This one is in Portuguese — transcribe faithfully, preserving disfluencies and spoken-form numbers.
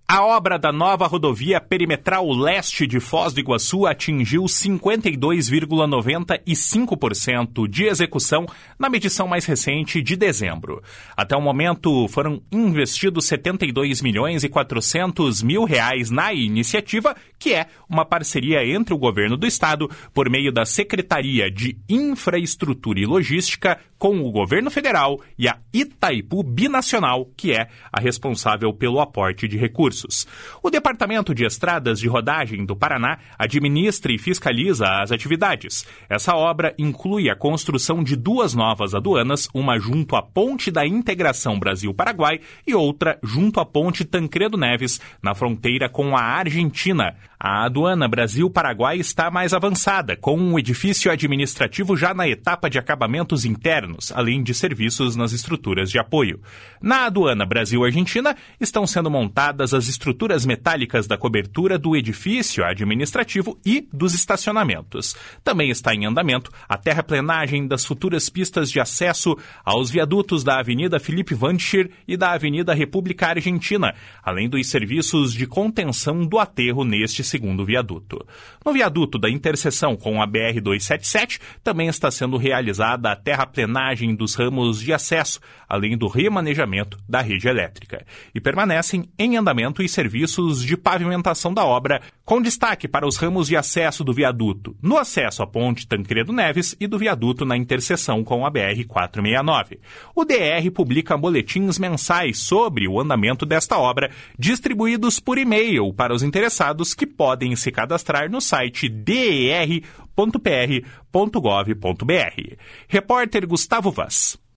A obra da nova rodovia perimetral leste de Foz do Iguaçu atingiu cinquenta e dois vírgula noventa e cinco por cento de execução na medição mais recente de dezembro. Até o momento, foram investidos setenta e dois milhões e quatrocentos mil reais na iniciativa, que é uma parceria entre o governo do estado por meio da Secretaria de Infraestrutura e Logística com o governo federal e a Itaipu Binacional, que é a responsável pelo aporte de recursos. O Departamento de Estradas de Rodagem do Paraná administra e fiscaliza as atividades. Essa obra inclui a construção de duas novas aduanas, uma junto à Ponte da Integração Brasil-Paraguai e outra junto à Ponte Tancredo Neves, na fronteira com a Argentina. A aduana Brasil-Paraguai está mais avançada, com um edifício administrativo já na etapa de acabamentos internos, além de serviços nas estruturas de apoio. Na aduana Brasil-Argentina, estão sendo montadas as estruturas metálicas da cobertura do edifício administrativo e dos estacionamentos. Também está em andamento a terraplenagem das futuras pistas de acesso aos viadutos da Avenida Felipe Vandichir e da Avenida República Argentina, além dos serviços de contenção do aterro neste segundo viaduto. No viaduto da interseção com a B R duzentos e setenta e sete, também está sendo realizada a terraplenagem dos ramos de acesso, além do remanejamento da rede elétrica. E permanecem em andamento os serviços de pavimentação da obra, com destaque para os ramos de acesso do viaduto no acesso à Ponte Tancredo Neves e do viaduto na interseção com a B R quatrocentos e sessenta e nove. O D R publica boletins mensais sobre o andamento desta obra, distribuídos por e-mail para os interessados que podem se cadastrar no site d e r ponto p r ponto gov ponto b r. Repórter Gustavo Vaz.